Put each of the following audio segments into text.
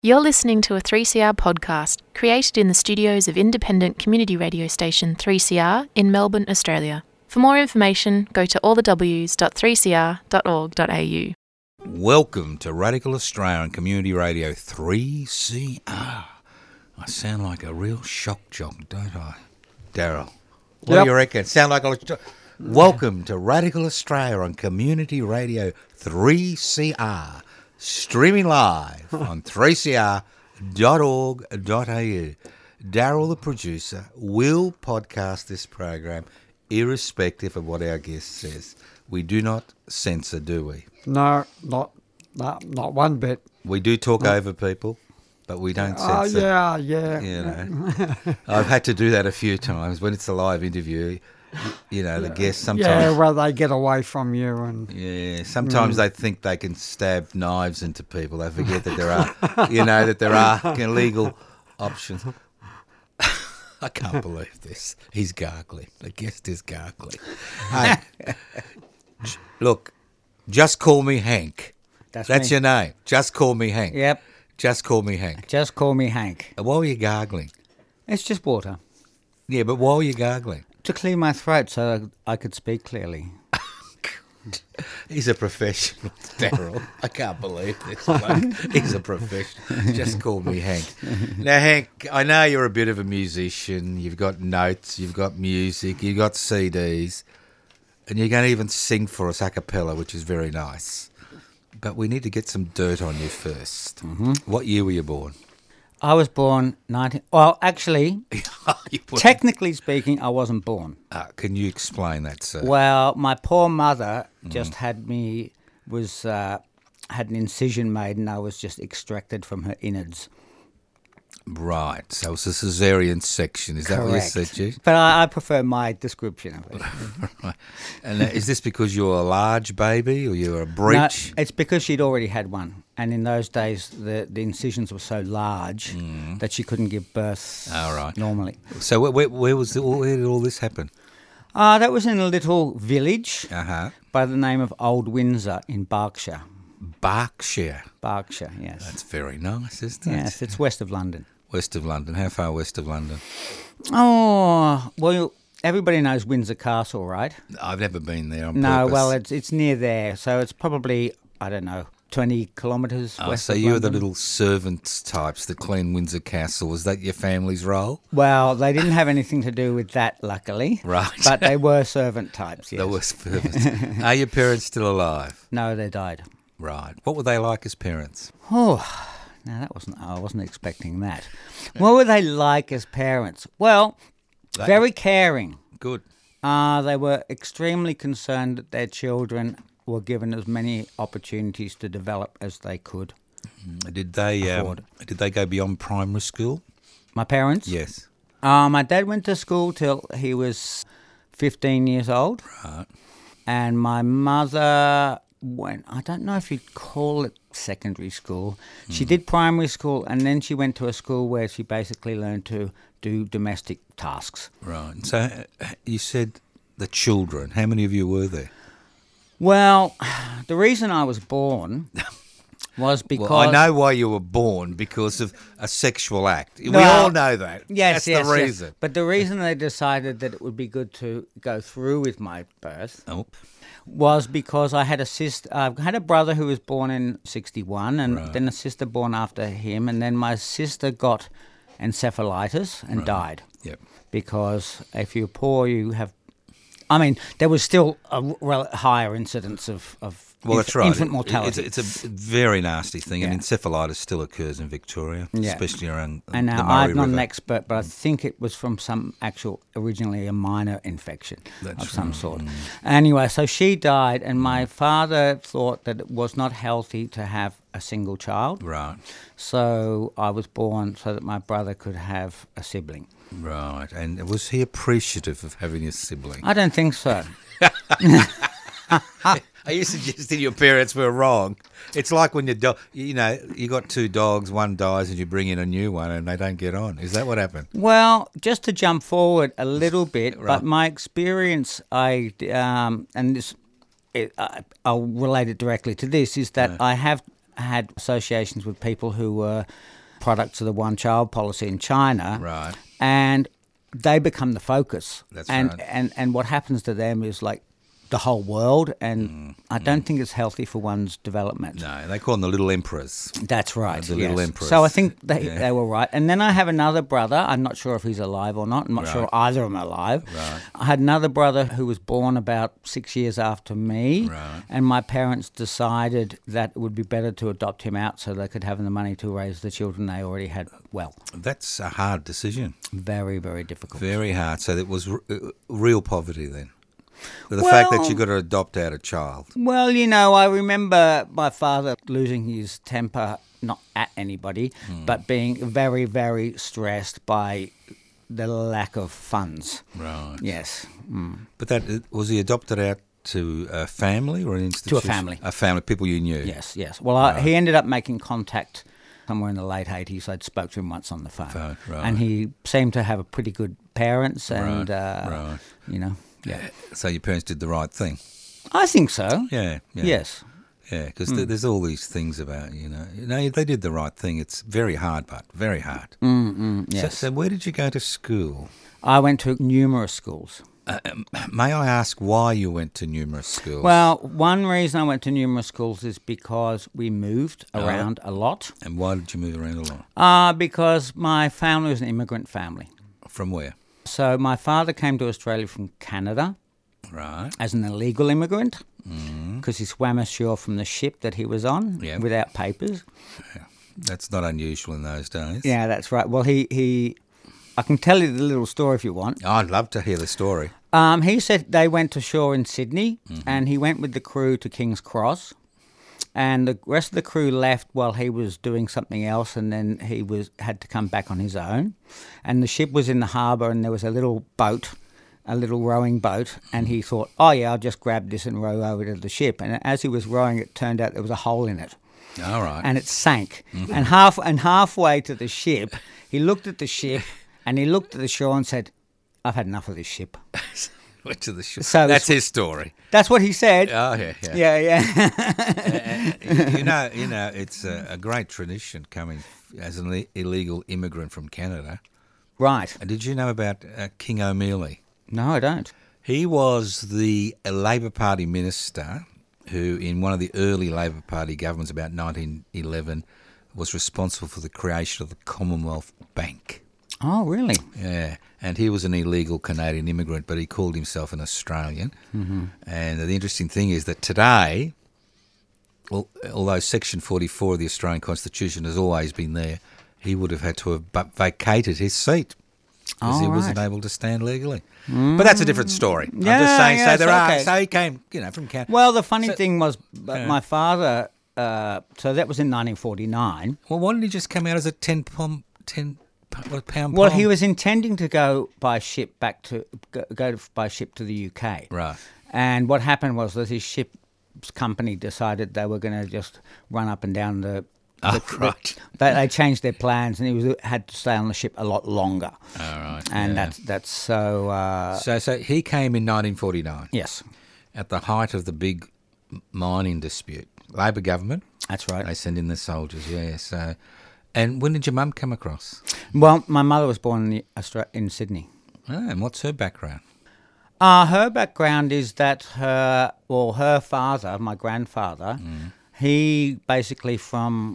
You're listening to a 3CR podcast created in the studios of independent community radio station 3CR in Melbourne, Australia. For more information, go to allthews.3cr.org.au. Welcome to Radical Australia on Community Radio 3CR. I sound like a real shock jock, don't I? Daryl, what do you reckon? Sound like a... Welcome to Radical Australia on Community Radio 3CR. Streaming live on 3cr.org.au. Daryl, the producer, will podcast this program irrespective of what our guest says. We do not censor, do we? No, not one bit. We do talk over people, but we don't censor. Oh, yeah. You know, I've had to do that a few times when it's a live interview. You know, the guests sometimes... Yeah, well, they get away from you. And yeah, sometimes they think they can stab knives into people. They forget that there are, that there are legal options. I can't believe this. He's gargling. The guest is gargling. Hey, look, just call me Hank. That's your name. Just call me Hank. Yep. Just call me Hank. Just call me Hank. Why were you gargling? It's just water. Yeah, but why were you gargling? To clear my throat so I could speak clearly. He's a professional, Daryl. I can't believe this bloke. He's a professional. Just call me Hank. Now, Hank, I know you're a bit of a musician. You've got notes, you've got music, you've got CDs, and you're going to even sing for us a cappella, which is very nice. But we need to get some dirt on you first. Mm-hmm. What year were you born? I was born Well, actually, technically speaking, I wasn't born. Can you explain that, sir? Well, my poor mother just had an incision made, and I was just extracted from her innards. Right, so it's a caesarean section. Is that what you said, G? But I prefer my description of it. Right. And is this because you're a large baby or you're a breech? No, it's because she'd already had one. And in those days, the incisions were so large that she couldn't give birth normally. So where did all this happen? That was in a little village by the name of Old Windsor in Berkshire. Berkshire, yes. That's very nice, isn't it? Yes, it's west of London. West of London. How far west of London? Oh, well, everybody knows Windsor Castle, right? I've never been there on No, purpose. well, it's near there, so it's probably, 20 kilometres west so of you were London. the little servants types that clean Windsor Castle. Was that your family's role? Well, they didn't have anything to do with that, luckily. Right. But they were servant types, yes. They were servants. Are your parents still alive? No, they died. Right. What were they like as parents? Oh, now I wasn't expecting that. What were they like as parents? Well, very caring. Good. They were extremely concerned that their children were given as many opportunities to develop as they could. Did they go beyond primary school? My parents? Yes. My dad went to school till he was 15 years old. Right. And my mother went, I don't know if you'd call it secondary school. She did primary school, and then she went to a school where she basically learned to do domestic tasks. Right. So you said the children. How many of you were there? Well, the reason I was born was because... Well, I know why you were born, because of a sexual act. We all know that. Yes, That's the reason. Yes. But the reason they decided that it would be good to go through with my birth was because I had a sister. I had a brother who was born in 1961, and then a sister born after him, and then my sister got encephalitis and died. Yep. Because if you're poor, you have... there was still a higher incidence of that's right. infant mortality. It's a very nasty thing, and encephalitis still occurs in Victoria, especially around the Murray River. And now I'm not an River. expert, but I think it was from originally a minor infection of some sort. Anyway, so she died, and my father thought that it was not healthy to have a single child. Right. So I was born so that my brother could have a sibling. Right. And was he appreciative of having a sibling? I don't think so. Are you suggesting your parents were wrong? It's like when you got two dogs, one dies and you bring in a new one and they don't get on. Is that what happened? Well, just to jump forward a little bit, but my experience, I'll relate it directly to this, is that I have had associations with people who were products of the one-child policy in China. Right. And they become the focus. That's and, right. And what happens to them is like the whole world, and I don't think it's healthy for one's development. No, they call them the little emperors. That's right. The little emperors. So I think they were right. And then I have another brother. I'm not sure if he's alive or not. I'm not sure either of them are alive. Right. I had another brother who was born about 6 years after me. Right. And my parents decided that it would be better to adopt him out so they could have the money to raise the children they already had well. That's a hard decision. Very, very difficult. Very hard. So it was real poverty then. The fact that you got to adopt out a child. Well, you know, I remember my father losing his temper, not at anybody, but being very, very stressed by the lack of funds. Right. Yes. But was he adopted out to a family or an institution? To a family. A family, people you knew? Yes, yes. Well, he ended up making contact somewhere in the late 80s. I'd spoke to him once on the phone. Right. And he seemed to have a pretty good parents and, Right. you know. Yeah. So your parents did the right thing? I think so. Yeah. Yes. Yeah, because there's all these things about, you know, they did the right thing. It's very hard, but very hard. Yes. So where did you go to school? I went to numerous schools. May I ask why you went to numerous schools? Well, one reason I went to numerous schools is because we moved around a lot. And why did you move around a lot? Because my family was an immigrant family. From where? So my father came to Australia from Canada Right. as an illegal immigrant because he swam ashore from the ship that he was on without papers. That's not unusual in those days. Yeah, that's right. Well, I can tell you the little story if you want. I'd love to hear the story. He said they went ashore in Sydney and he went with the crew to King's Cross. And the rest of the crew left while he was doing something else, and then he had to come back on his own. And the ship was in the harbour, and there was a little boat, a little rowing boat, and he thought, oh yeah, I'll just grab this and row over to the ship. And as he was rowing, it turned out there was a hole in it. All right. And it sank. And halfway to the ship, he looked at the ship, and he looked at the shore and said, I've had enough of this ship. Went to the shore. So that's his story. That's what he said. Oh, yeah. You know, it's a great tradition coming as an illegal immigrant from Canada. Right. Did you know about King O'Mealy? No, I don't. He was the Labor Party minister who, in one of the early Labor Party governments about 1911, was responsible for the creation of the Commonwealth Bank. Oh, really? Yeah, and he was an illegal Canadian immigrant, but he called himself an Australian. And the interesting thing is that today, although Section 44 of the Australian Constitution has always been there, he would have had to have vacated his seat because he wasn't able to stand legally. But that's a different story. I'm just saying, so he came, from Canada. Well, the funny thing was, my father, so that was in 1949. Well, why didn't he just come out as a 10 pound Well, he was intending to go by ship to the UK. Right. And what happened was that his ship's company decided they were going to just run up and down right. They changed their plans, and he had to stay on the ship a lot longer. All right. And that's so. So he came in 1949. Yes. At the height of the big mining dispute, Labor government. That's right. They send in the soldiers. Yeah. So. And when did your mum come across? Well, my mother was born in Sydney. Oh, and what's her background? Her background is that her father, my grandfather, he basically from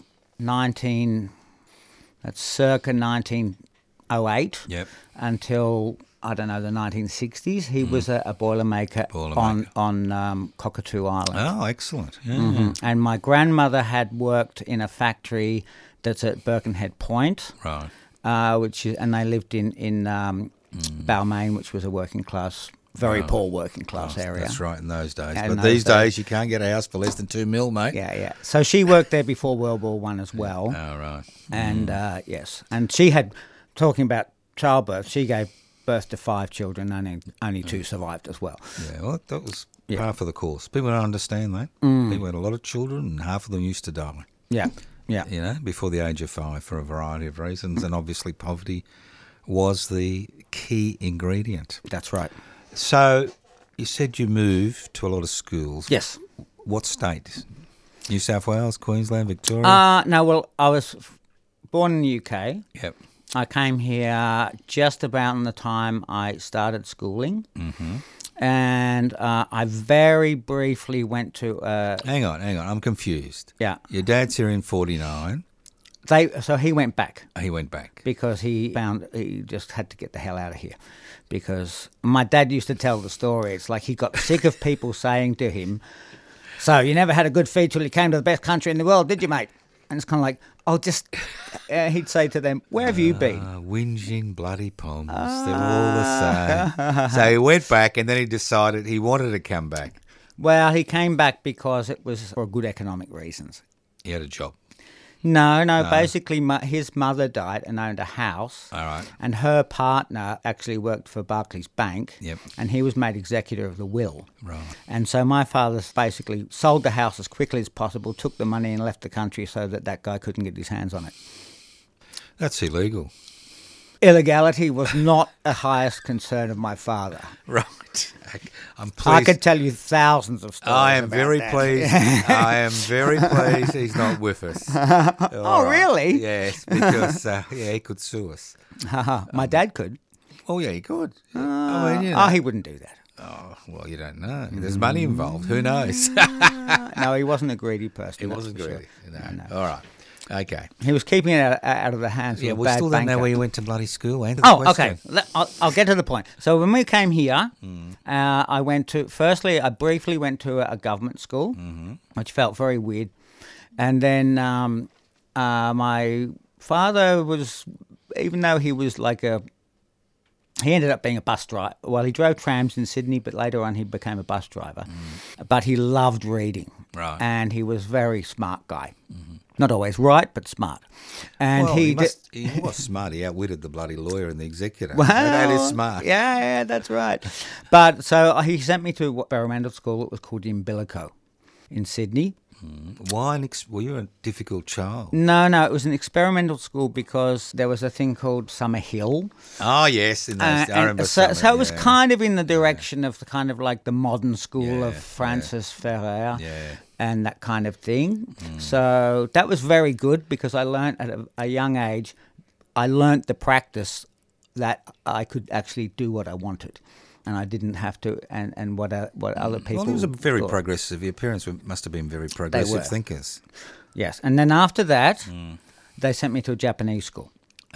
circa 1908 until, I don't know, the 1960s, he was a boilermaker on Cockatoo Island. Oh, excellent. Yeah. And my grandmother had worked in a factory that's at Birkenhead Point, right? And they lived in Balmain, which was a working class, very poor working class area. That's right in those days. But these days you can't get a house for less than $2 million, mate. Yeah. So she worked there before World War I as well. Oh, right. And yes, and she had, talking about childbirth, she gave birth to 5 children. Only 2 survived as well. Yeah, well, that was par for the course. People don't understand that. People had a lot of children, and half of them used to die. Yeah. Before the age of 5 for a variety of reasons, and obviously poverty was the key ingredient. That's right. So you said you moved to a lot of schools. Yes. What state? New South Wales, Queensland, Victoria? No, well, I was born in the UK. Yep. I came here just about in the time I started schooling. Mm-hmm. And I very briefly went to... Hang on. I'm confused. Yeah. Your dad's here in 49. So he went back. He went back. Because he found he just had to get the hell out of here. Because my dad used to tell the story. It's like he got sick of people saying to him, "So you never had a good feed till you came to the best country in the world, did you, mate?" And it's kind of like, he'd say to them, "Where have you been?" Whinging bloody Poms. They're all the same. So he went back and then he decided he wanted to come back. Well, he came back because it was for good economic reasons. He had a job. No. Basically, his mother died and owned a house. All right. And her partner actually worked for Barclays Bank. Yep. And he was made executor of the will. Right. And so my father basically sold the house as quickly as possible, took the money and left the country so that guy couldn't get his hands on it. That's illegal. Illegality was not the highest concern of my father. Right. I'm pleased. I could tell you thousands of stories. I am about very that. pleased. I am very pleased he's not with us. Really? Yes, because he could sue us. My dad could. Oh, yeah, he could. He wouldn't do that. Oh, well, you don't know. There's money involved. Who knows? No, he wasn't a greedy person. He wasn't greedy. Sure. No. All right. Okay. He was keeping it out of the hands of a bad we still don't know banker. where you went to bloody school. Okay. I'll get to the point. So when we came here, I briefly went to a government school, which felt very weird. And then my father was, even though he was he ended up being a bus driver. Well, he drove trams in Sydney, but later on he became a bus driver. But he loved reading. Right. And he was a very smart guy. Not always right, but smart. And he was smart. He outwitted the bloody lawyer and the executor. Well, that is smart. Yeah, that's right. But so he sent me to experimental school. It was called Umbilico in Sydney. Why? Were you a difficult child? No, it was an experimental school because there was a thing called Summer Hill. Oh, yes. I remember so it was kind of in the direction of the kind of like the modern school of Francis Ferrer and that kind of thing. So that was very good because I learned at a young age, I learned the practice that I could actually do what I wanted. And I didn't have to, and what other people. Well, it was very thought. progressive. Your parents must have been very progressive thinkers. Yes, and then after that, they sent me to a Japanese school.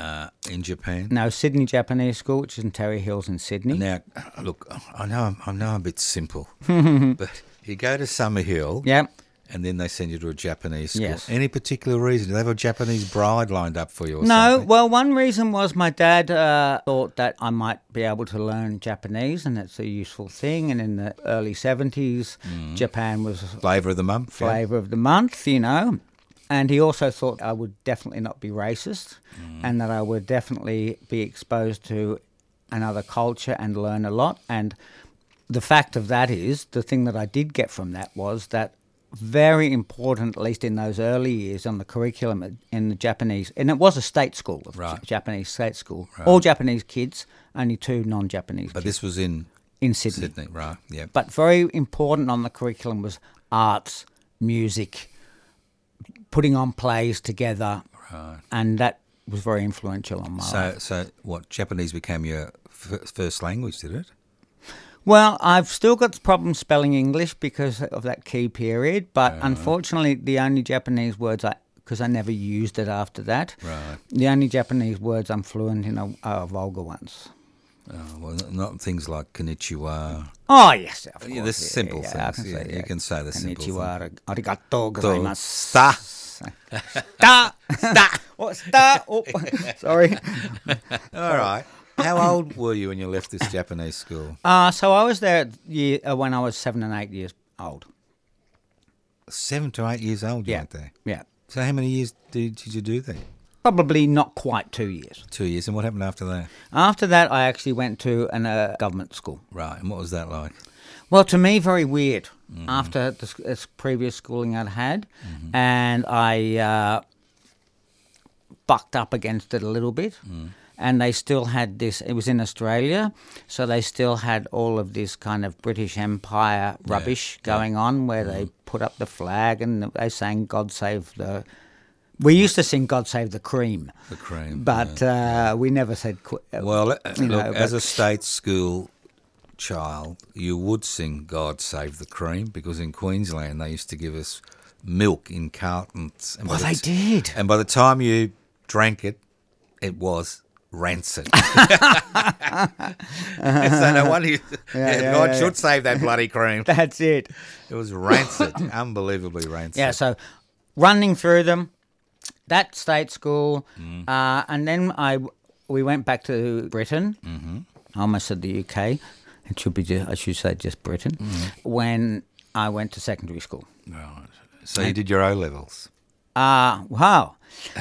In Japan? No, Sydney Japanese School, which is in Terry Hills in Sydney. Now, look, I know I'm a bit simple, but you go to Summerhill. Yeah. And then they send you to a Japanese school. Yes. Any particular reason? Do they have a Japanese bride lined up for you or No, something? well, one reason was my dad thought that I might be able to learn Japanese, and it's a useful thing. And in the early 70s, Japan was... Flavour of the month. Flavour of the month, And he also thought I would definitely not be racist and that I would definitely be exposed to another culture and learn a lot. And the fact of that is, the thing that I did get from that was that very important, at least in those early years, on the curriculum in the Japanese, and it was a state school, Japanese state school, all Japanese kids, only 2 non-Japanese kids. But this was in Sydney. Right, yeah. But very important on the curriculum was arts, music, putting on plays together, and that was very influential on my life. So what, Japanese became your first language, did it? Well, I've still got problems spelling English because of that key period, but unfortunately the only Japanese words because I never used it after that, the only Japanese words I'm fluent in are vulgar ones. Well, not things like konnichiwa. Oh, yes, of course. The simple things. You can say the simple things. Konnichiwa, arigatou gozaimasu. Sta. Sta. Oh, sorry. All right. How old were you when you left this Japanese school? So I was there when I was 7 and 8 years old. 7 to 8 years old you went there? Yeah. So how many years did you do there? Probably not quite 2 years. 2 years. And what happened after that? After that, I actually went to a government school. Right. And what was that like? Well, to me, very weird. After this previous schooling I'd had, and I bucked up against it a little bit. and they still had this. It was in Australia, so they still had all of this kind of British Empire rubbish going on, where they put up the flag and they sang "God Save the." We used to sing "God Save the Cream," but we never said. Look, as a state school child, you would sing "God Save the Cream" because in Queensland they used to give us milk in cartons. And they did. And by the time you drank it, it was rancid. So no wonder God should save that bloody cream. That's it. It was rancid, unbelievably rancid. Yeah, so running through them, that state school, and then we went back to Britain. I almost said the UK. It should be I should say just Britain. When I went to secondary school. Right. So you did your O-levels? Wow.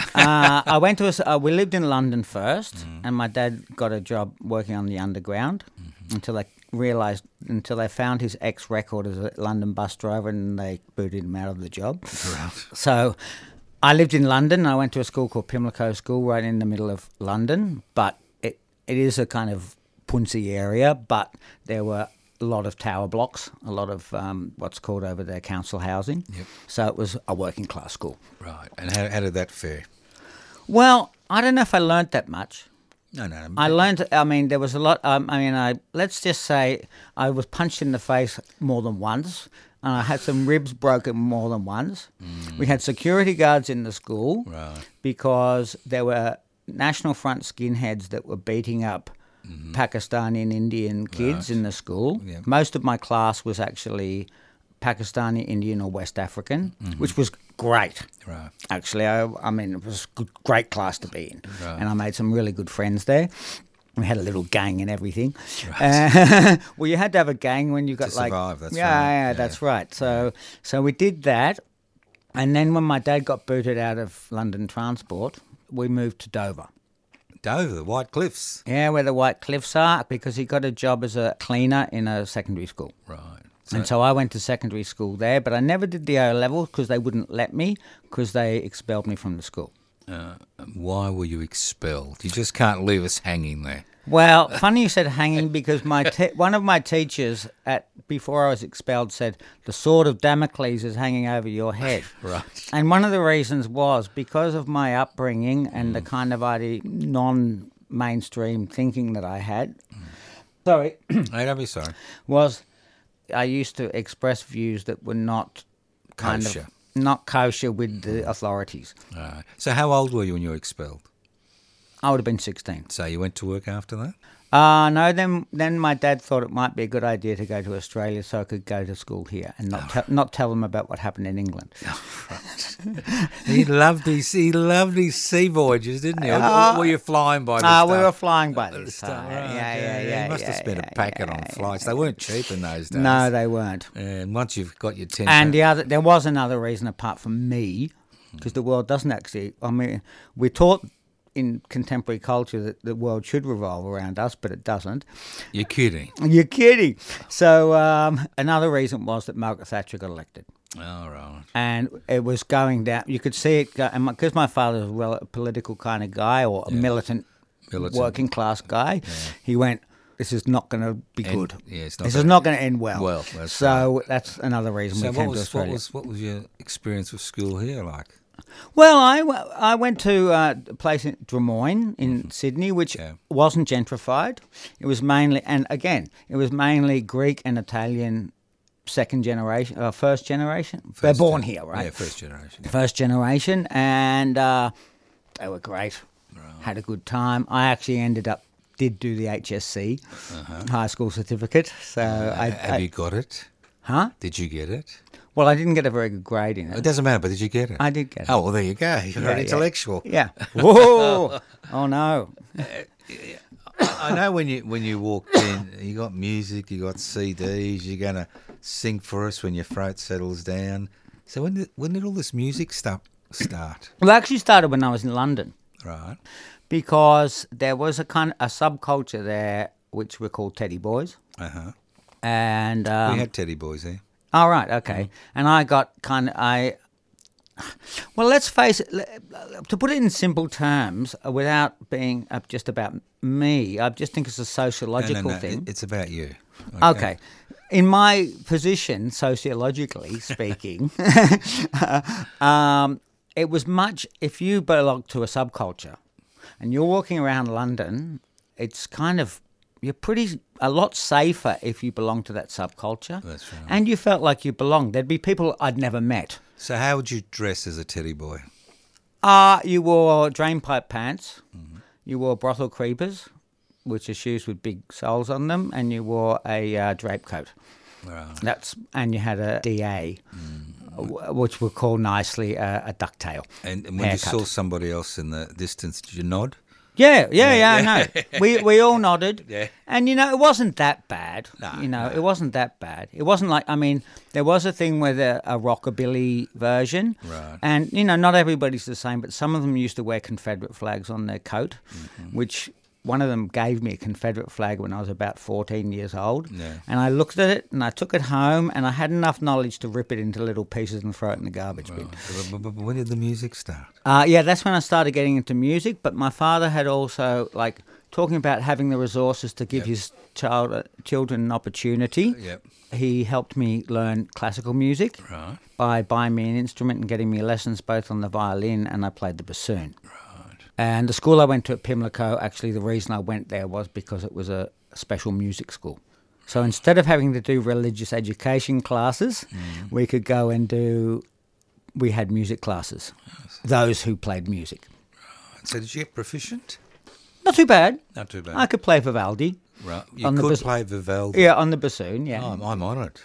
I went to we lived in London first, and my dad got a job working on the underground until they found his ex-record as a London bus driver, and they booted him out of the job. Right. So I lived in London. I went to a school called Pimlico School right in the middle of London, but it is a kind of punsy area, but there were a lot of tower blocks, a lot of what's called over there council housing. Yep. So it was a working class school. Right. And how did that fare? Well, I don't know if I learnt that much. No. I learned, there was a lot. Let's just say I was punched in the face more than once, and I had some ribs broken more than once. We had security guards in the school because there were National Front skinheads that were beating up Pakistani and Indian kids in the school. Yep. Most of my class was actually Pakistani, Indian, or West African, which was great. Right. Actually, it was a great class to be in, and I made some really good friends there. We had a little gang and everything. Right. Well, you had to have a gang when you got to survive. That's right. Yeah, that's right. So we did that, and then when my dad got booted out of London Transport, we moved to Dover. Dover, the White Cliffs. Yeah, where the White Cliffs are, because he got a job as a cleaner in a secondary school. Right. And so I went to secondary school there, but I never did the O-level because they wouldn't let me, because they expelled me from the school. Why were you expelled? You just can't leave us hanging there. Well, funny you said hanging, because one of my teachers before I was expelled said, the sword of Damocles is hanging over your head. Right. And one of the reasons was because of my upbringing and the kind of non-mainstream thinking that I had. Sorry. Hey, don't be sorry. Was I used to express views that were not not kosher with the authorities. So how old were you when you were expelled? I would have been 16. So you went to work after that? No, then my dad thought it might be a good idea to go to Australia so I could go to school here and not tell them about what happened in England. He loved these sea voyages, didn't he? Or were you flying by this time? We were flying by this time. Right. Yeah. You must have spent a packet on flights. They weren't cheap in those days. No, they weren't. And once you've got your 10... And there was another reason apart from me, because the world doesn't actually... we're taught in contemporary culture that the world should revolve around us, but it doesn't. You're kidding. You're kidding. So another reason was that Margaret Thatcher got elected. Oh, right. And it was going down. You could see it, because my father was a political kind of guy, or a militant working class guy. Yeah. He went, this is not going to be good. Yeah, this is not going to end well. That's another reason we came to Australia. What was your experience with school here like? Well, I went to a place in Drummoyne in Sydney, which wasn't gentrified. It was mainly Greek and Italian first generation. They're born here, right? Yeah, first generation. First generation, and they were great. Right. Had a good time. I actually did do the HSC, high school certificate. So have you got it? Huh? Did you get it? Well, I didn't get a very good grade in it. It doesn't matter, but did you get it? I did get it. Oh, well, there you go. You're an intellectual. Yeah. Whoa! Oh, no. I know when you walked in, you got music, you got CDs, you're going to sing for us when your throat settles down. So when did all this music stuff start? Well, it actually started when I was in London. Right. Because there was a subculture there which were called Teddy Boys. Uh-huh. And we had Teddy Boys there. Oh, right, okay. And I got Well, let's face it, to put it in simple terms, without being just about me, I just think it's a sociological thing. It's about you. Okay. In my position, sociologically speaking, it was much, if you belong to a subculture and you're walking around London, it's kind of, you're a lot safer if you belong to that subculture. That's right. And you felt like you belonged. There'd be people I'd never met. So how would you dress as a teddy boy? You wore drainpipe pants. Mm-hmm. You wore brothel creepers, which are shoes with big soles on them, and you wore a drape coat. Right. And you had a DA, which we call nicely a ducktail. And when you saw somebody else in the distance, did you nod? Yeah, no. We all nodded. Yeah. And, it wasn't that bad. No. It wasn't that bad. It wasn't like, there was a thing with a rockabilly version. Right. And, not everybody's the same, but some of them used to wear Confederate flags on their coat, which one of them gave me a Confederate flag when I was about 14 years old. Yeah. And I looked at it and I took it home and I had enough knowledge to rip it into little pieces and throw it in the garbage bin. But when did the music start? That's when I started getting into music. But my father had also, talking about having the resources to give his children an opportunity. Yep. He helped me learn classical music by buying me an instrument and getting me lessons both on the violin and I played the bassoon. And the school I went to at Pimlico, actually the reason I went there was because it was a special music school. So instead of having to do religious education classes, we could go and we had music classes, those who played music. Right. So did you get proficient? Not too bad. Not too bad. I could play Vivaldi. Right. You could play Vivaldi? Yeah, on the bassoon, yeah. Oh, I'm on it.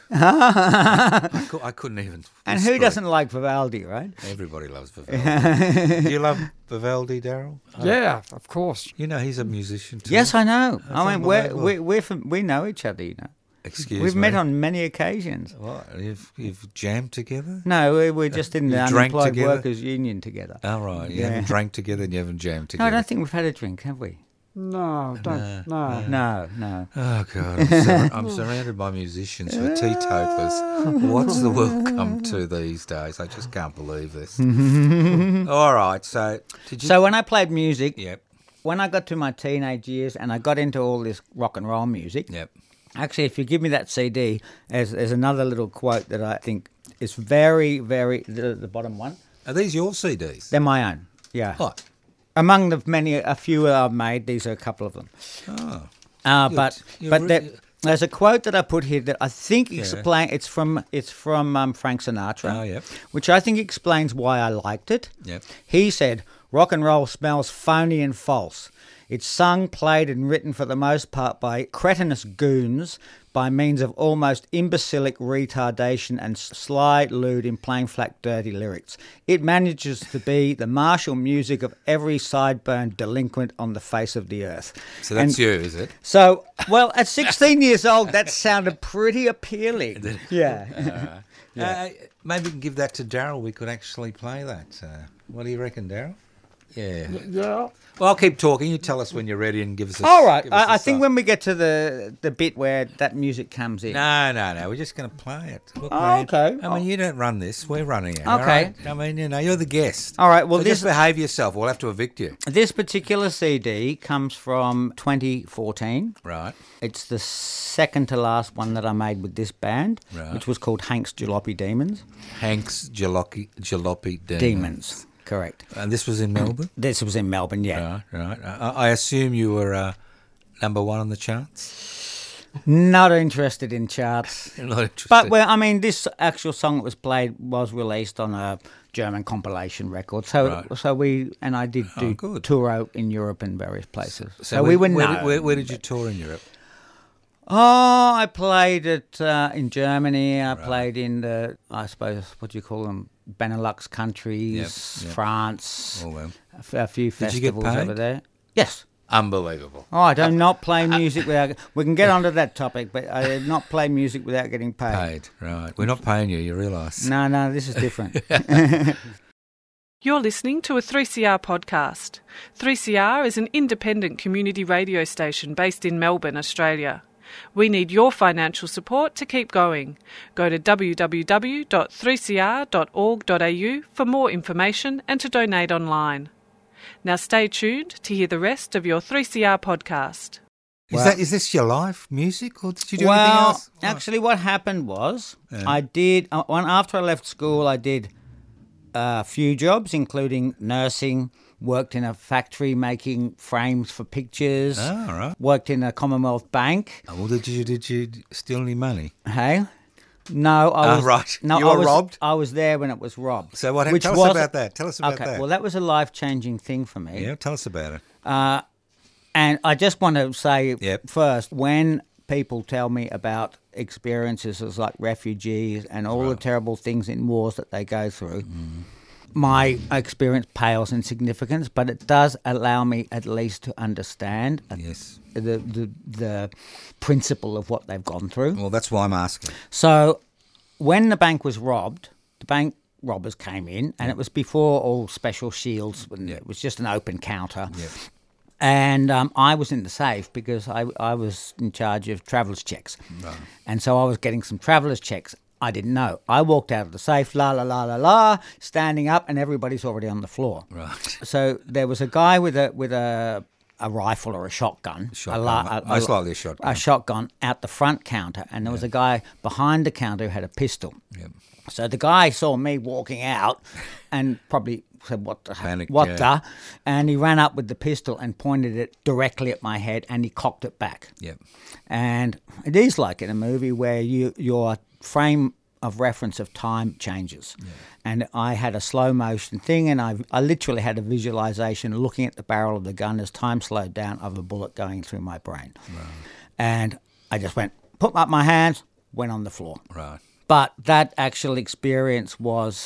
I couldn't even And who doesn't like Vivaldi, right? Everybody loves Vivaldi. Do you love Vivaldi, Daryl? Yeah, of course. He's a musician too. Yes, I know. That's we know each other, Excuse me. We've met on many occasions. What? You've jammed together? No, we're just in the Unemployed Workers Union together. Oh, right. You haven't drank together and you haven't jammed together. No, I don't think we've had a drink, have we? No, don't. No. Oh, God. I'm surrounded by musicians who are teetotalers. What's the world come to these days? I just can't believe this. All right. So, So when I played music, Yep. when I got to my teenage years and I got into all this rock and roll music, Yep. actually, if you give me that CD, there's another little quote that I think is very, very, the bottom one. Are these your CDs? They're my own, yeah. What? Among a few I've made, these are a couple of them. Oh. But there's a quote that I put here that I think it's from Frank Sinatra. Oh, yep. Which I think explains why I liked it. Yep. He said, "Rock and roll smells phony and false. It's sung, played and written for the most part by cretinous goons by means of almost imbecilic retardation and sly lewd in plain flat dirty lyrics. It manages to be the martial music of every sideburn delinquent on the face of the earth." So that's you, is it? So, well, at 16 years old, that sounded pretty appealing. Yeah. Maybe we can give that to Daryl. We could actually play that. What do you reckon, Daryl? Yeah. Yeah. Well, I'll keep talking. You tell us when you're ready and give us a All right. give us a I think sign. when we get to the bit where that music comes in. No. We're just going to play it. We'll play it. Okay. I mean, you don't run this. We're running it. Okay. All right? I mean, you're the guest. All right, well, so just behave yourself. We'll have to evict you. This particular CD comes from 2014. Right. It's the second to last one that I made with this band, Right. which was called Hank's Jalopy Demons. Hank's Jalopy Demons. Demons, correct. And this was in Melbourne? This was in Melbourne, yeah. Right. I assume you were number one on the charts? Not interested in charts. Not interested. But, this actual song that was played was released on a German compilation record. So I did do tour out in Europe and various places. So we were known. Where did you tour in Europe? Oh, I played in Germany. I played in the, I suppose, what do you call them, Benelux countries, Yep. France, Oh, well. a few Did you get festivals paid? over there. Yes. Unbelievable. Oh, I do not play music without... We can get onto that topic, but I did not play music without getting paid. Paid, right. We're not paying you realise. No, this is different. You're listening to a 3CR podcast. 3CR is an independent community radio station based in Melbourne, Australia. We need your financial support to keep going. Go to www.3cr.org.au for more information and to donate online. Now stay tuned to hear the rest of your 3CR podcast. Is this your live music, or did you do anything else? Well, actually, what happened was I did after I left school, I did a few jobs, including nursing. Worked in a factory making frames for pictures. Oh, all right. Worked in a Commonwealth Bank. Oh, well, did you steal any money? Hey. No, I was right. No, you were robbed. I was there when it was robbed. So what happened? Tell us about that. Tell us about that. Well, that was a life-changing thing for me. Yeah, tell us about it. And I just want to say Yep. first, when people tell me about experiences as like refugees and all the terrible things in wars that they go through, my experience pales in significance, but it does allow me at least to understand the principle of what they've gone through. Well, that's why I'm asking. So when the bank was robbed, the bank robbers came in, and it was before all special shields. It was just an open counter. Yep. And I was in the safe because I was in charge of travellers' checks. Right. And so I was getting some travellers' checks. I didn't know. I walked out of the safe, la, la, la, la, la, standing up, and everybody's already on the floor. Right. So there was a guy with a rifle or a shotgun. Most likely a shotgun. A shotgun out the front counter, and there was a guy behind the counter who had a pistol. Yep. So the guy saw me walking out and probably said, what the? Panicked, the? And he ran up with the pistol and pointed it directly at my head, and he cocked it back. Yep. And it is like in a movie where your frame of reference of time changes. Yeah. And I had a slow motion thing, and I literally had a visualization looking at the barrel of the gun as time slowed down of a bullet going through my brain. Right. And I just put up my hands, went on the floor. Right. But that actual experience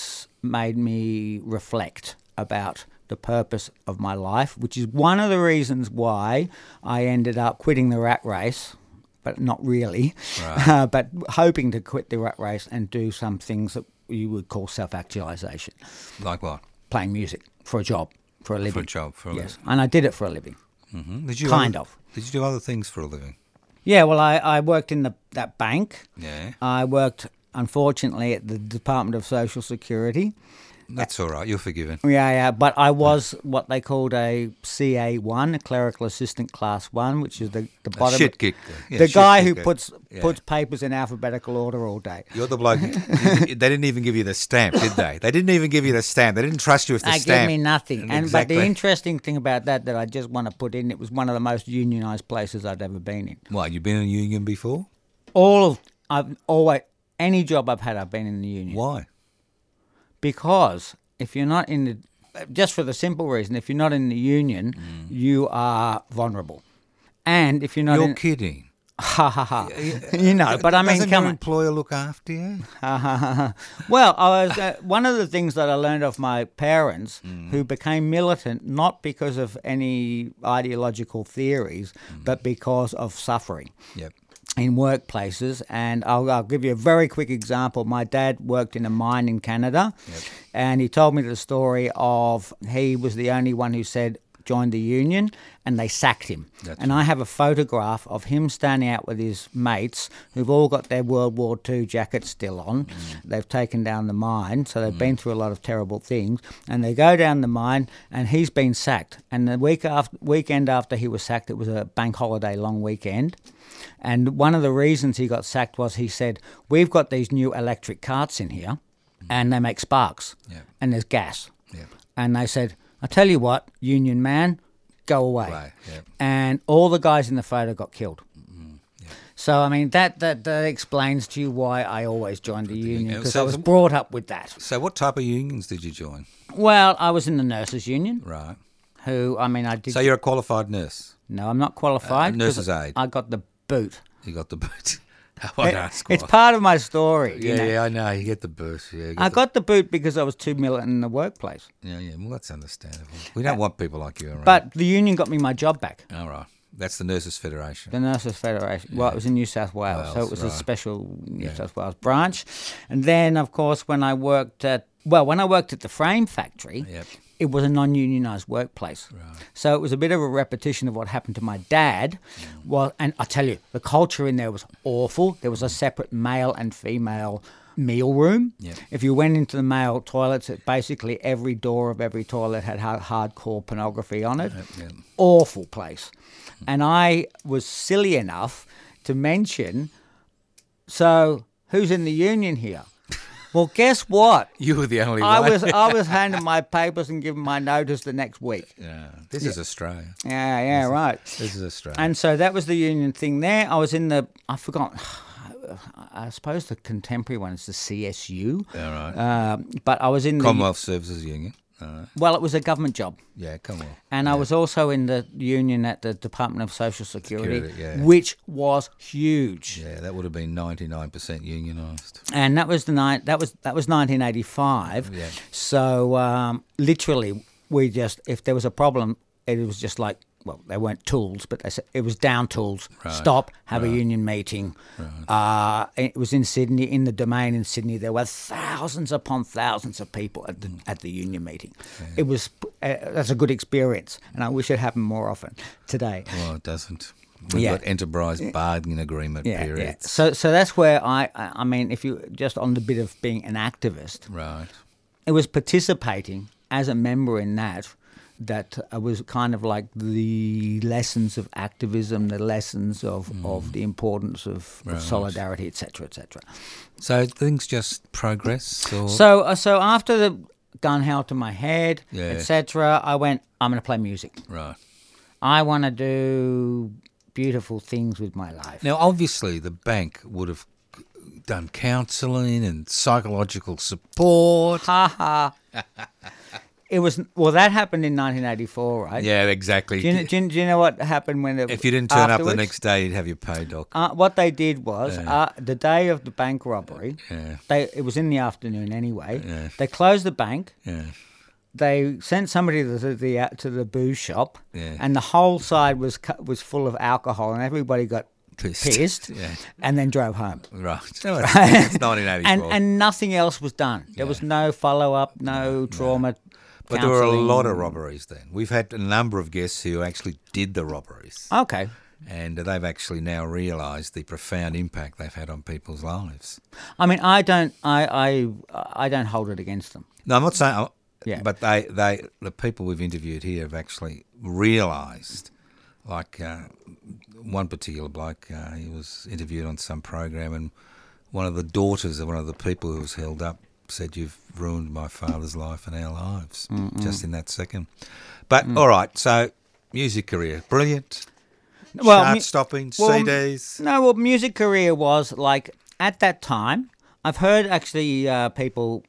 made me reflect about the purpose of my life, which is one of the reasons why I ended up quitting the rat race, but not really, but hoping to quit the rat race and do some things that you would call self-actualization. Like what? Playing music for a job, for a living. For a job, for a living. Yes, and I did it for a living. Mm-hmm. Did you do other things for a living? Yeah, well, I worked in that bank. Yeah. I worked, unfortunately, at the Department of Social Security. That's all right. You're forgiven. Yeah. But I was what they called a CA1, a clerical assistant class 1, which is the bottom. Shit kicker. The guy who puts papers in alphabetical order all day. You're the bloke. They didn't even give you the stamp, did they? They didn't even give you the stamp. They didn't trust you with the stamp. They gave me nothing. Exactly. But the interesting thing about that I just want to put in, it was one of the most unionised places I'd ever been in. What, you've been in a union before? Any job I've had, I've been in the union. Why? Because if you're not just for the simple reason, if you're not in the union, you are vulnerable. And if you're not You're kidding. Ha ha ha. But I mean, doesn't your employer look after you? Well, I was one of the things that I learned of my parents, who became militant not because of any ideological theories, but because of suffering. Yep. In workplaces, and I'll give you a very quick example. My dad worked in a mine in Canada, and he told me the story of he was the only one who said join the union, and they sacked him. I have a photograph of him standing out with his mates who've all got their World War II jackets still on. They've taken down the mine, so they've been through a lot of terrible things, and they go down the mine, and he's been sacked. And the weekend after he was sacked, it was a bank holiday long weekend. And one of the reasons he got sacked was he said, we've got these new electric carts in here, and they make sparks, and there's gas. And they said, I tell you what, union man, go away. Right. Yep. And all the guys in the photo got killed. So, I mean, that explains to you why I always joined the union, because I was brought up with that. So what type of unions did you join? Well, I was in the nurses' union. Right. I did... So you're a qualified nurse? No, I'm not qualified. Nurse's aide? I got the boot. You got the boot. It's part of my story. Yeah, I know. You get the boot. Yeah, I got the boot because I was too militant in the workplace. Yeah. Well, that's understandable. We don't want people like you around. But the union got me my job back. All right. That's the Nurses Federation. The Nurses Federation. Yeah. Well, it was in New South Wales, so it was a special New South Wales branch. And then, of course, when I worked at the frame factory, it was a non-unionised workplace. Right. So it was a bit of a repetition of what happened to my dad. Well, and I tell you, the culture in there was awful. There was a separate male and female meal room. Yep. If you went into the male toilets, basically every door of every toilet had hardcore pornography on it. Yep. Awful place. And I was silly enough to mention, so who's in the union here? Well, guess what? You were the only I one. I was handing my papers and giving my notice the next week. Yeah, this is Australia. Yeah, right. This is Australia. And so that was the union thing there. I was in I forgot, I suppose the contemporary one is the CSU. Yeah, right. But I was in Commonwealth Services Union. well, it was a government job. Yeah, Commonwealth. And I was also in the union at the Department of Social Security, yeah. which was huge. Yeah, that would have been 99% unionised. And that was that was 1985. Yeah. So literally, we just, if there was a problem, it was just like, well, they weren't tools, but they said it was down tools. Right. Stop, have a union meeting. Right. It was in Sydney, in the Domain in Sydney. There were thousands upon thousands of people at the union meeting. Yeah. It was that's a good experience, and I wish it happened more often today. Well, it doesn't. We've got enterprise bargaining agreement periods. So that's where I mean, if you just on the bit of being an activist, right? It was participating as a member in that was kind of like the lessons of activism, the lessons of the importance of solidarity, etc., etc. So things just progress? Or? So after the gun held to my head, etc., I went, I'm going to play music. Right. I want to do beautiful things with my life. Now, obviously, the bank would have done counselling and psychological support. Ha ha. It was that happened in 1984, right? Yeah, exactly. Do you know what happened when if you didn't turn afterwards? up the next day, you'd have your pay, Doc. What they did was the day of the bank robbery. It was in the afternoon anyway. Yeah. They closed the bank. Yeah. They sent somebody to the booze shop, Yeah. and the whole side was full of alcohol, and everybody got pissed and then drove home. Right. So it's 1984. and nothing else was done. There was no follow-up, no trauma. But there were a lot of robberies then. We've had a number of guests who actually did the robberies. Okay. And they've actually now realised the profound impact they've had on people's lives. I mean, I don't hold it against them. No, I'm not saying. Yeah. But the people we've interviewed here have actually realised. Like one particular bloke, he was interviewed on some program, and one of the daughters of one of the people who was held up said, "You've ruined my father's life and our lives," just in that second. But all right, so music career, brilliant. Well, chart-stopping, CDs. No, music career was like at that time. I've heard actually people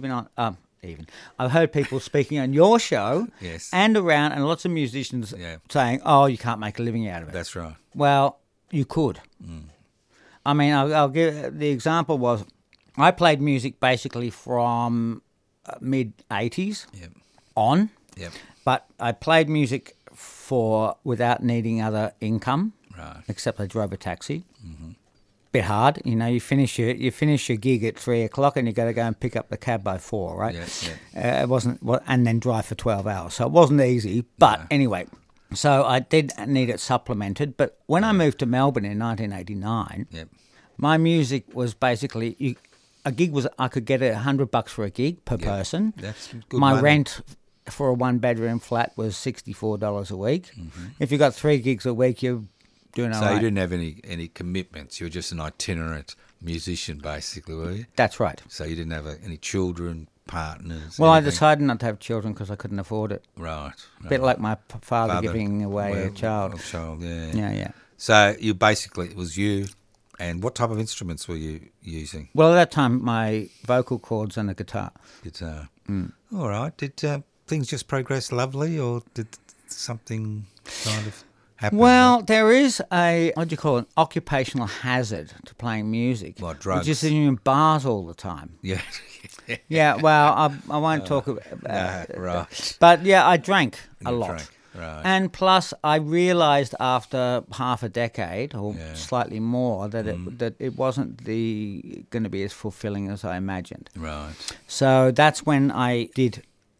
I've heard people speaking on your show and around, and lots of musicians saying, "Oh, you can't make a living out of it." That's right. Well, you could. I mean, I'll give the example was I played music basically from mid-'80s on, but I played music without needing other income, except I drove a taxi. Bit hard, you finish your gig at 3:00 and you got to go and pick up the cab by 4, right? It wasn't, and then drive for 12 hours, so it wasn't easy. But anyway, so I did need it supplemented. But when I moved to Melbourne in 1989, my music was basically a gig was I could get $100 for a gig per person. That's good My money. rent for a 1-bedroom flat was $64 a week. If you got 3 gigs a week, you're doing all right. So you didn't have any commitments. You were just an itinerant musician, basically, were you? That's right. So you didn't have any children, partners? Well, anything? I decided not to have children because I couldn't afford it. Right. A bit like my father giving away a child. Yeah. So you basically, it was you. And what type of instruments were you using? Well, at that time, my vocal cords and a guitar. Guitar. All right. Did things just progress lovely, or did something kind of happen? Well, there is an occupational hazard to playing music. What, drugs? Which is that you're in bars all the time. Yeah. Yeah, well, I won't talk about right. But yeah, I drank a lot. Drank. Right. And plus, I realised after half a decade or slightly more that it wasn't going to be as fulfilling as I imagined. Right. So that's when I did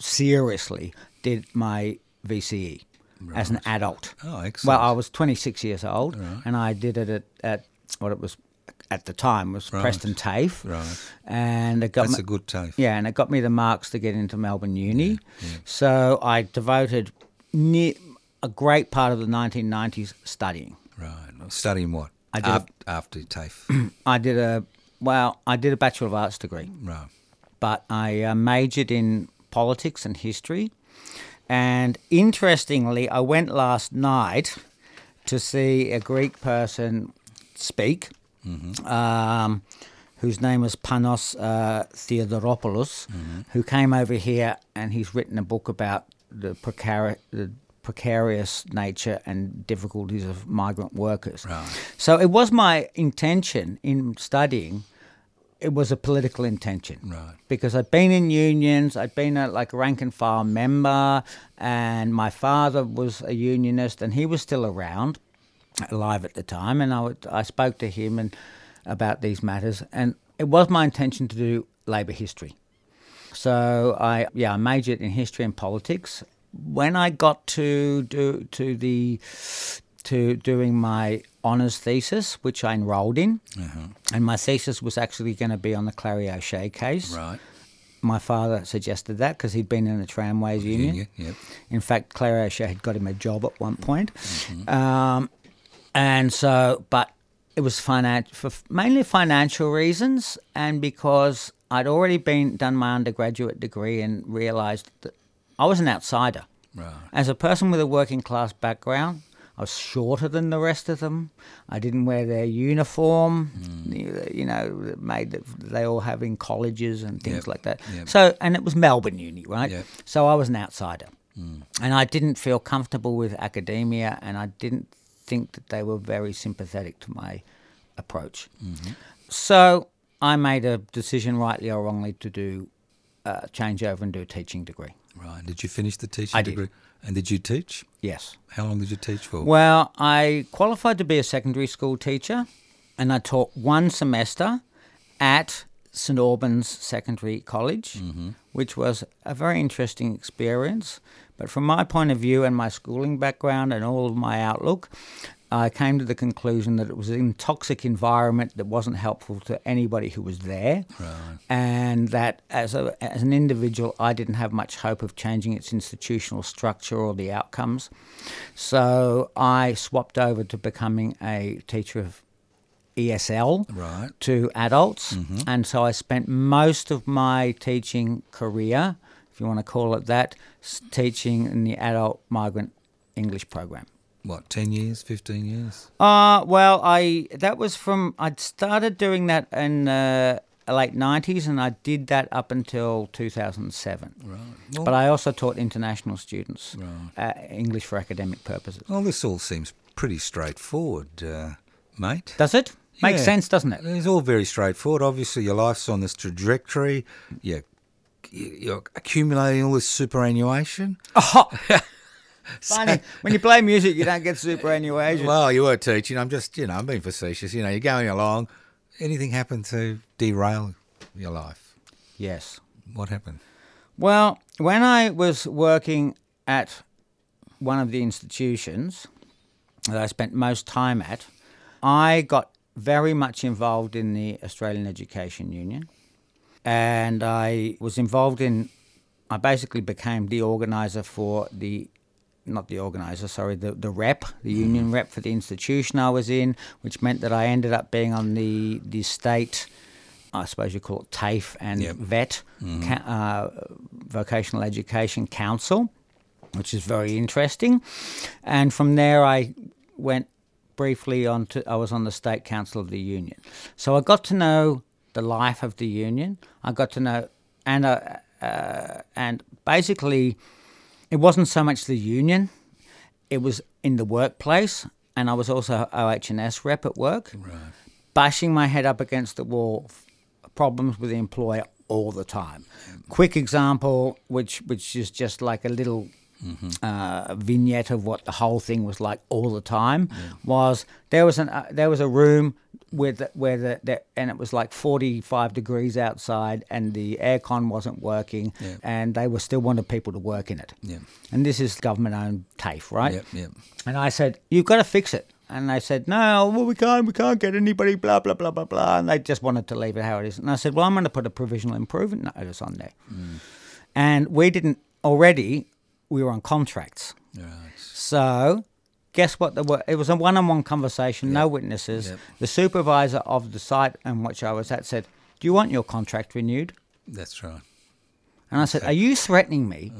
seriously did my VCE as an adult. Oh, excellent. Well, I was 26 years old, and I did it at what it was at the time was Preston TAFE. Right. And it got That's a good TAFE. Yeah, and it got me the marks to get into Melbourne Uni. Yeah. So I devoted a great part of the 1990s studying. Right. Studying what? I did after TAFE. I did a Bachelor of Arts degree. Right. But I majored in politics and history. And interestingly, I went last night to see a Greek person speak, whose name was Panos Theodoropoulos, who came over here, and he's written a book about the precarious nature and difficulties of migrant workers. Right. So it was my intention in studying. It was a political intention, Right. Because I'd been in unions, I'd been a rank and file member, and my father was a unionist, and he was still around, alive at the time, and I spoke to him about these matters, and it was my intention to do labour history. So I majored in history and politics. When I got to doing my honours thesis, which I enrolled in, and my thesis was actually going to be on the Clary O'Shea case. Right. My father suggested that because he'd been in the Tramways Union. Yep. In fact, Clary O'Shea had got him a job at one point. And so, but it was for mainly financial reasons, and because I'd already done my undergraduate degree and realised that I was an outsider. Right. As a person with a working class background, I was shorter than the rest of them. I didn't wear their uniform, that they all have in colleges and things like that. Yep. So, and it was Melbourne Uni, right? Yep. So I was an outsider. And I didn't feel comfortable with academia, and I didn't think that they were very sympathetic to my approach. So I made a decision, rightly or wrongly, to change over and do a teaching degree. Right. Did you finish the teaching degree? Did. And did you teach? Yes. How long did you teach for? Well, I qualified to be a secondary school teacher, and I taught one semester at St Albans Secondary College, which was a very interesting experience. But from my point of view and my schooling background and all of my outlook, I came to the conclusion that it was a toxic environment that wasn't helpful to anybody who was there, and that as an individual, I didn't have much hope of changing its institutional structure or the outcomes. So I swapped over to becoming a teacher of ESL to adults, and so I spent most of my teaching career, if you want to call it that, teaching in the adult migrant English program. What, 10 years, 15 years? Well, I'd started doing that in the late 90s, and I did that up until 2007. Right. Well, but I also taught international students English for academic purposes. Well, this all seems pretty straightforward, mate. Does it? Makes sense, doesn't it? It's all very straightforward. Obviously, your life's on this trajectory. You're accumulating all this superannuation. Oh! Funny, when you play music, you don't get superannuation. Well, you were teaching. I'm being facetious. You're going along. Anything happened to derail your life? Yes. What happened? Well, when I was working at one of the institutions that I spent most time at, I got very much involved in the Australian Education Union, and I was involved I basically became the organiser for the rep, the union rep for the institution I was in, which meant that I ended up being on the state, I suppose you call it TAFE and VET, Vocational Education Council, which is very interesting. And from there I went briefly I was on the State Council of the Union. So I got to know the life of the union. I got to know, and basically, it wasn't so much the union, it was in the workplace, and I was also OH&S rep at work, bashing my head up against the wall, problems with the employer all the time. Quick example, which is just like a little vignette of what the whole thing was like all the time. Was there was a room where and it was like 45 degrees outside, and the aircon wasn't working, and they still wanted people to work in it. And this is government-owned TAFE, right? And I said, "You've got to fix it." And they said, "No, well, we can't get anybody, blah, blah, blah, blah, blah." And they just wanted to leave it how it is. And I said, "Well, I'm going to put a provisional improvement notice on there." And we were on contracts. So guess what? It was a one-on-one conversation, no witnesses. The supervisor of the site in which I was at said, "Do you want your contract renewed?" That's right. And I said, "Are you threatening me?"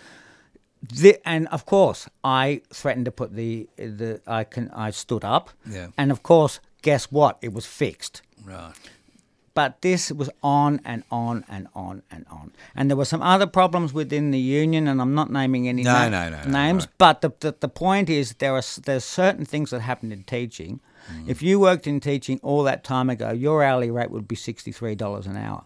And of course, I threatened to put I stood up. And of course, guess what? It was fixed. Right. But this was on and on and on and on. And there were some other problems within the union, and I'm not naming any names. Right. But the point is, there's certain things that happened in teaching. If you worked in teaching all that time ago, your hourly rate would be $63 an hour.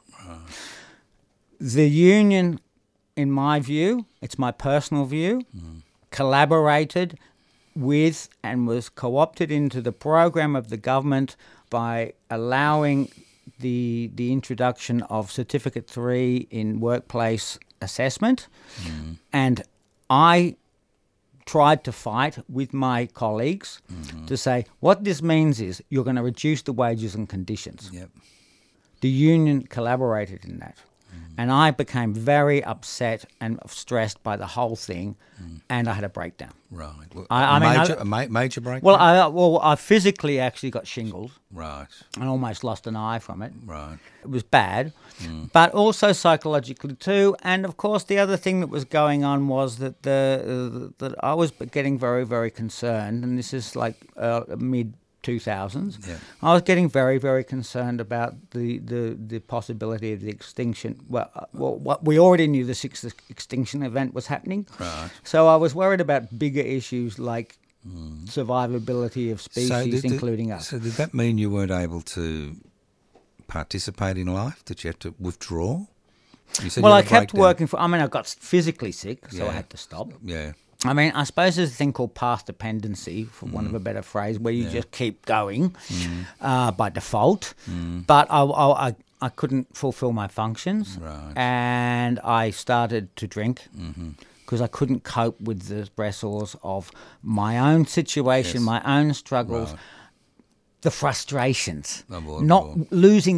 The union, in my view, it's my personal view, collaborated with and was co-opted into the program of the government by allowing the introduction of Certificate 3 in workplace assessment. And I tried to fight with my colleagues to say, what this means is you're going to reduce the wages and conditions. The union collaborated in that. And I became very upset and stressed by the whole thing, and I had a breakdown. Right. Well, a major breakdown? Well, I physically actually got shingles. Right. And almost lost an eye from it. Right. It was bad, but also psychologically too. And of course, the other thing that was going on was that that I was getting very, very concerned, and this is like mid 2000s. I was getting very, very concerned about the possibility of the extinction. Well, what we already knew, the sixth extinction event was happening. Right. So I was worried about bigger issues like survivability of species, including us. So did that mean you weren't able to participate in life? Did you have to withdraw? You said I kept working I got physically sick, so I had to stop. I mean, I suppose there's a thing called path dependency, for want of a better phrase, where you just keep going by default. But I couldn't fulfill my functions, and I started to drink because I couldn't cope with the stressors of my own situation, my own struggles. The frustrations, losing,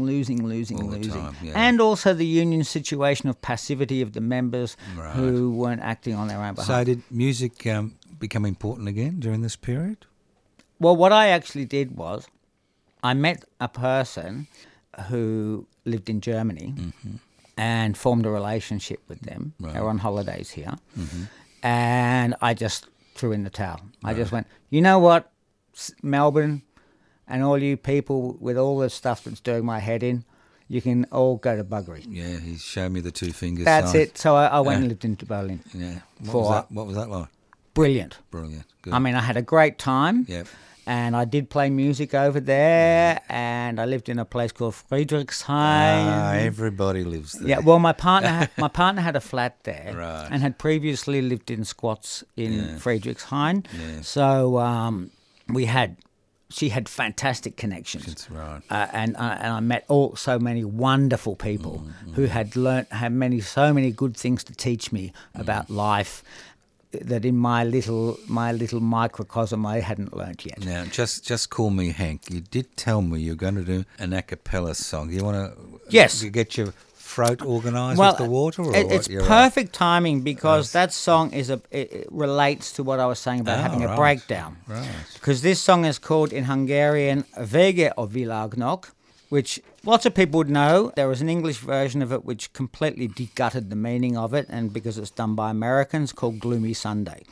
time, and also the union situation of passivity of the members who weren't acting on their own behalf. So did music become important again during this period? Well, what I actually did was I met a person who lived in Germany and formed a relationship with them. They were on holidays here. And I just threw in the towel. I just went, you know what, Melbourne, and all you people with all the stuff that's doing my head in, you can all go to buggery. Yeah, he showed me the two fingers. That's it. So I went and lived in Berlin. Yeah. What was that like? Brilliant. Good. I mean, I had a great time. And I did play music over there, and I lived in a place called Friedrichshain. Everybody lives there. Yeah, well, my partner had a flat there, and had previously lived in squats in Friedrichshain. So she had fantastic connections. And I met so many wonderful people who had so many good things to teach me about life that in my little microcosm I hadn't learnt yet. Now, just call me Hank. You did tell me you're going to do an a cappella song. You want to get your throat organised with the water? Or it's perfect timing because that song it relates to what I was saying about having a breakdown. Because this song is called in Hungarian Vége a világnak, which lots of people would know. There was an English version of it which completely de-gutted the meaning of it, and because it's done by Americans, called Gloomy Sunday.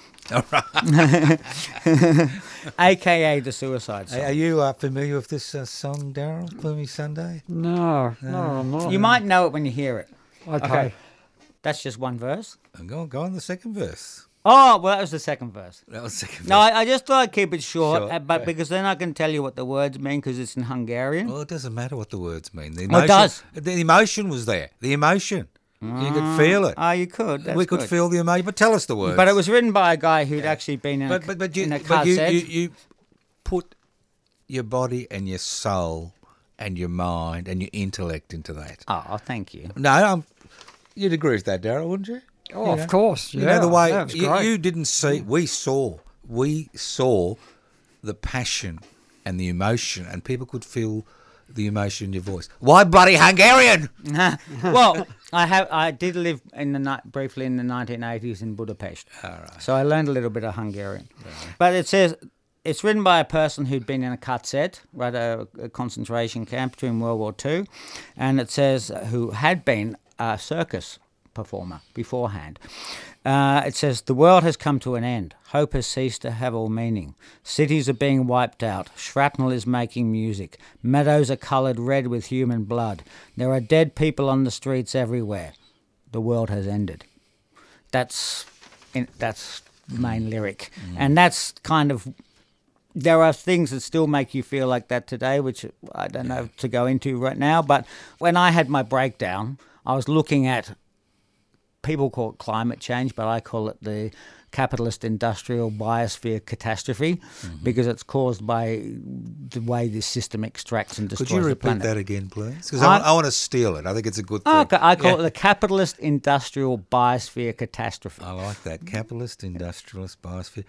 AKA the Suicide Song. Are you familiar with this song, Daryl? Gloomy Sunday? No, I'm not. You might know it when you hear it. Okay. That's just one verse. Go on the second verse. Oh, well, that was the second verse. No, I just thought I'd keep it short, because then I can tell you what the words mean because it's in Hungarian. Well, it doesn't matter what the words mean. It does. The emotion was there. The emotion. You could feel it. Oh, you could. That's we could good. feel the emotion. But tell us the words. But it was written by a guy who'd actually been in a car set. You put your body and your soul and your mind and your intellect into that. Oh, thank you. No, you'd agree with that, Daryl, wouldn't you? Oh, of course. Yeah. You know, the way That was great. you didn't see, we saw the passion and the emotion, and people could feel the emotion in your voice. Why bloody Hungarian? Well, I did live briefly in the 1980s in Budapest. All right. So I learned a little bit of Hungarian. Right. But it says it's written by a person who'd been in a KZ, right, a concentration camp during World War II, and it says who had been a circus performer beforehand. It says, the world has come to an end. Hope has ceased to have all meaning. Cities are being wiped out. Shrapnel is making music. Meadows are coloured red with human blood. There are dead people on the streets everywhere. The world has ended. That's the main lyric. And that's kind of... There are things that still make you feel like that today, which I don't know to go into right now. But when I had my breakdown, I was looking at... People call it climate change, but I call it the capitalist industrial biosphere catastrophe because it's caused by the way this system extracts and destroys the planet. Could you repeat that again, please? Because I want to steal it. I think it's a good thing. Okay, I call it the capitalist industrial biosphere catastrophe. I like that. Capitalist industrialist biosphere.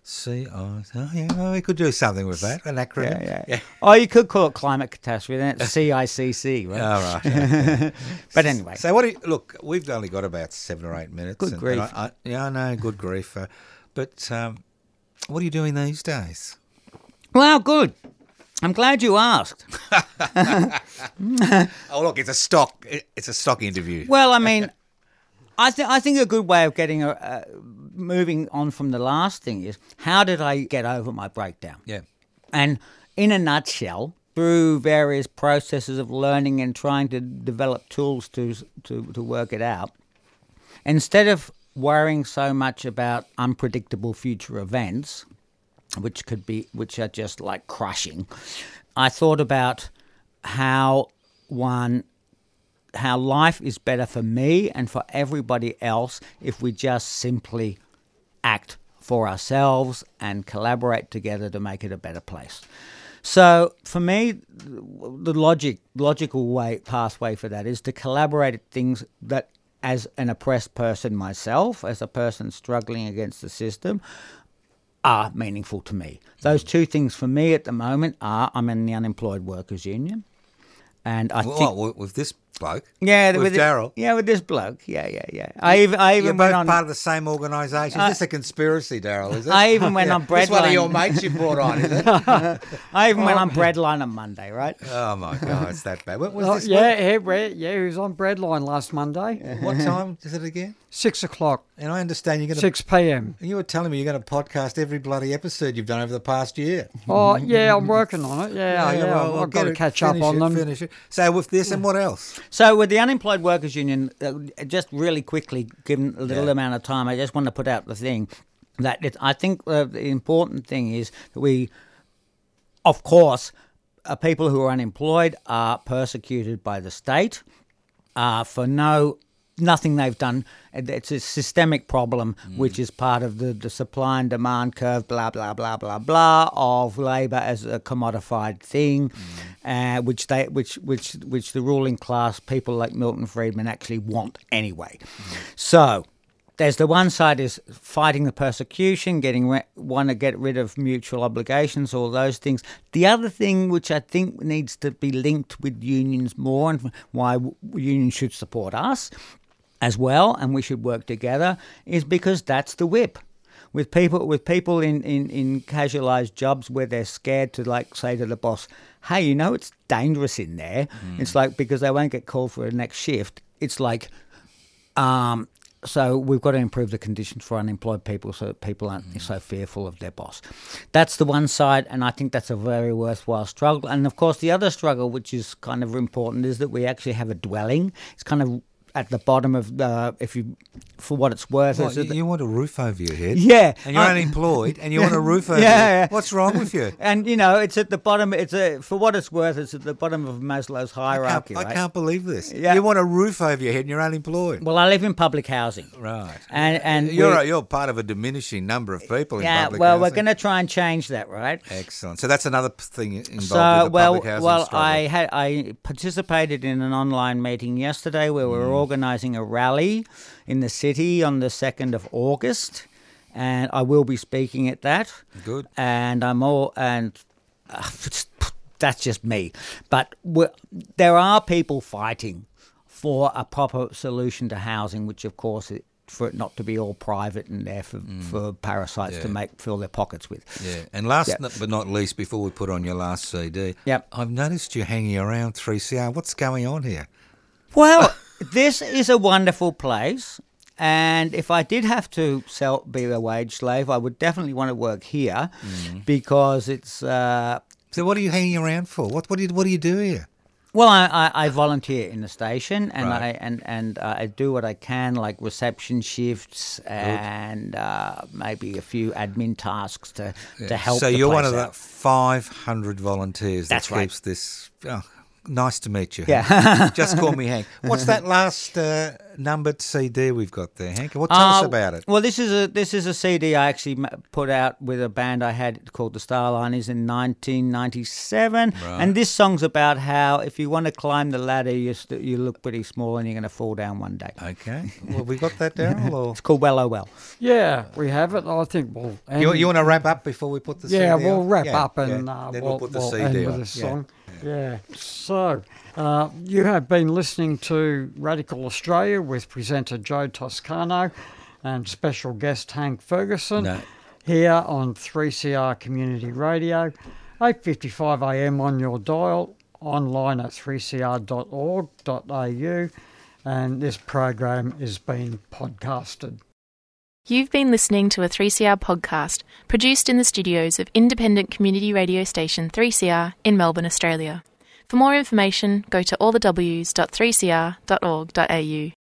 We could do something with that, an acronym. Yeah. Oh, you could call it climate catastrophe, then it's CICC, right? All right. But anyway. So look, we've only got about 7 or 8 minutes. Good grief. I know, good grief. But what are you doing these days? Well, good. I'm glad you asked. Oh, look, it's a stock interview. Well, I mean, I think a good way of getting moving on from the last thing is, how did I get over my breakdown? Yeah. And in a nutshell, through various processes of learning and trying to develop tools to work it out, instead of worrying so much about unpredictable future events, which are just like crushing, I thought about how life is better for me and for everybody else if we just simply act for ourselves and collaborate together to make it a better place. So for me, the logical pathway for that is to collaborate at things that, as an oppressed person myself, as a person struggling against the system, are meaningful to me. Those two things for me at the moment are, I'm in the Unemployed Workers Union, and I think with this bloke, with Daryl, with this bloke, I even you're went both on part of the same organisation. Is this a conspiracy, Daryl? Is it? I even went on Breadline. It's one of your mates you brought on, is it? I even went on Breadline on Monday, right? Oh my God, it's that bad. What was this? He was on Breadline last Monday. What time is it again? 6 o'clock. And I understand you're going to 6 p.m. You were telling me you're going to podcast every bloody episode you've done over the past year. Oh yeah, I'm working on it. Well, I've got to catch up on them. Finish it. So with this and what else? So with the Unemployed Workers Union, just really quickly, given a little amount of time, I just want to put out the thing that I think the important thing is that we, of course, people who are unemployed are persecuted by the state for nothing they've done. It's a systemic problem, which is part of the supply and demand curve, blah, blah, blah, blah, blah, of labour as a commodified thing, which the ruling class, people like Milton Friedman, actually want anyway. So there's the one side is fighting the persecution, want to get rid of mutual obligations, all those things. The other thing, which I think needs to be linked with unions more, and why unions should support us as well, and we should work together, is because that's the whip. With people in casualised jobs where they're scared to say to the boss, hey, it's dangerous in there. It's like, because they won't get called for a next shift. It's like, so we've got to improve the conditions for unemployed people so that people aren't so fearful of their boss. That's the one side, and I think that's a very worthwhile struggle. And of course, the other struggle, which is kind of important, is that we actually have a dwelling. It's kind of at the bottom of for what it's worth. Well, you want a roof over your head? Yeah. And you're unemployed and you want a roof over your head? What's wrong with you? And, it's at the bottom. For what it's worth, it's at the bottom of Maslow's hierarchy, I can't believe this. Yeah. You want a roof over your head and you're unemployed. Well, I live in public housing. Right. And you're part of a diminishing number of people in public housing. Yeah, well, we're going to try and change that, right? Excellent. So that's another thing involved with the public housing struggle. I participated in an online meeting yesterday where we were organising a rally in the city on the 2nd of August, and I will be speaking at that. Good. And that's just me. But there are people fighting for a proper solution to housing, which of course for it not to be all private and there for parasites to fill their pockets with. Yeah, and last but not least, before we put on your last CD, I've noticed you hanging around 3CR. What's going on here? Well, this is a wonderful place, and if I did have to be a wage slave, I would definitely want to work here because it's... So what are you hanging around for? What do you do here? Well, I volunteer in the station, and right. I do what I can, like reception shifts and maybe a few admin tasks to help. So the you're place one of out. the 500 volunteers that That's right. keeps this. Oh, nice to meet you. Yeah. Just call me Hank. What's that last numbered CD we've got there, Hank? Tell us about it. Well, this is a CD I actually put out with a band I had called the Starliners in 1997, and this song's about how if you want to climb the ladder, you look pretty small and you're going to fall down one day. Okay. Well, we got that, Daryl? Or? It's called Well Oh Well. Yeah, we have it. I think we'll end. You want to wrap up before we put the CD on? Yeah, we'll wrap up and then we'll put the we'll CD end on. with this song. Yeah. So, you have been listening to Radical Australia with presenter Joe Toscano and special guest Hank Ferguson here on 3CR Community Radio, 8:55 AM on your dial, online at 3cr.org.au, and this program is being podcasted. You've been listening to a 3CR podcast produced in the studios of independent community radio station 3CR in Melbourne, Australia. For more information, go to allthews.3cr.org.au.